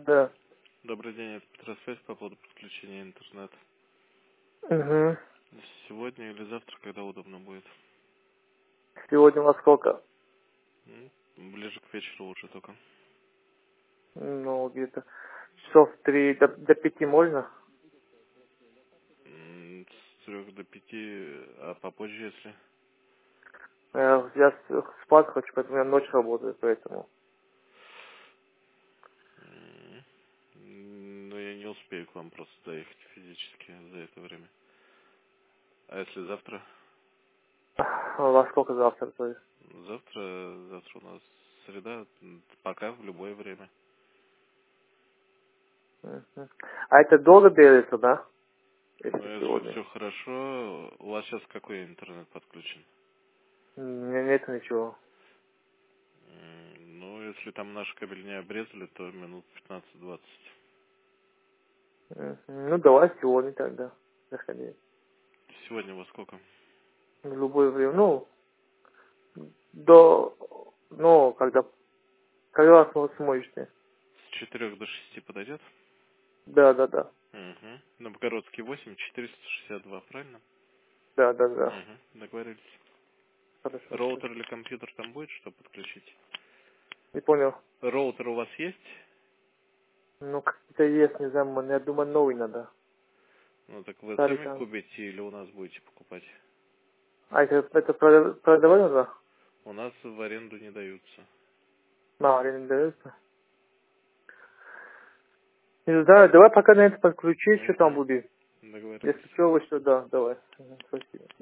Да. Добрый день, это Петросвязь по поводу подключения интернета. Угу. Сегодня или завтра, когда удобно будет? Сегодня во сколько? Ближе к вечеру лучше только. Ну, где-то часов 3 до 5 можно? С 3 до 5, а попозже, если? Я спать хочу, поэтому я ночь работаю, поэтому. Но я не успею к вам просто доехать физически за это время. А если завтра? Во сколько завтра, то есть? Завтра у нас среда, пока в любое время. Мгм. А это долго берется, да? Но Если если сегодня. все хорошо, у вас сейчас какой интернет подключен? Нет ничего. Ну, если там наш кабель не обрезали, то минут 15-20. Мгм. Ну, давай сегодня тогда. Заходи. Сегодня во сколько? В любое время. Ну, когда сможешь ты. С 4 до 6 подойдет? Да, да, да. Угу. Новгородский 8, 462, правильно? Да, да, да. Угу. Договорились. Хорошо, Роутер хорошо. или компьютер там будет, чтобы подключить? Не понял. Роутер у вас есть? Ну, какие-то есть, не знаю, я думаю, новый надо. Ну, так вы Старый сами там. купите или у нас будете покупать? А это продавать надо? У нас в аренду не даются. На, аренда дается. Не знаю, давай пока на это подключи, что там Угу. будет. Договорились. Если что, вы что, да, давай. Спасибо.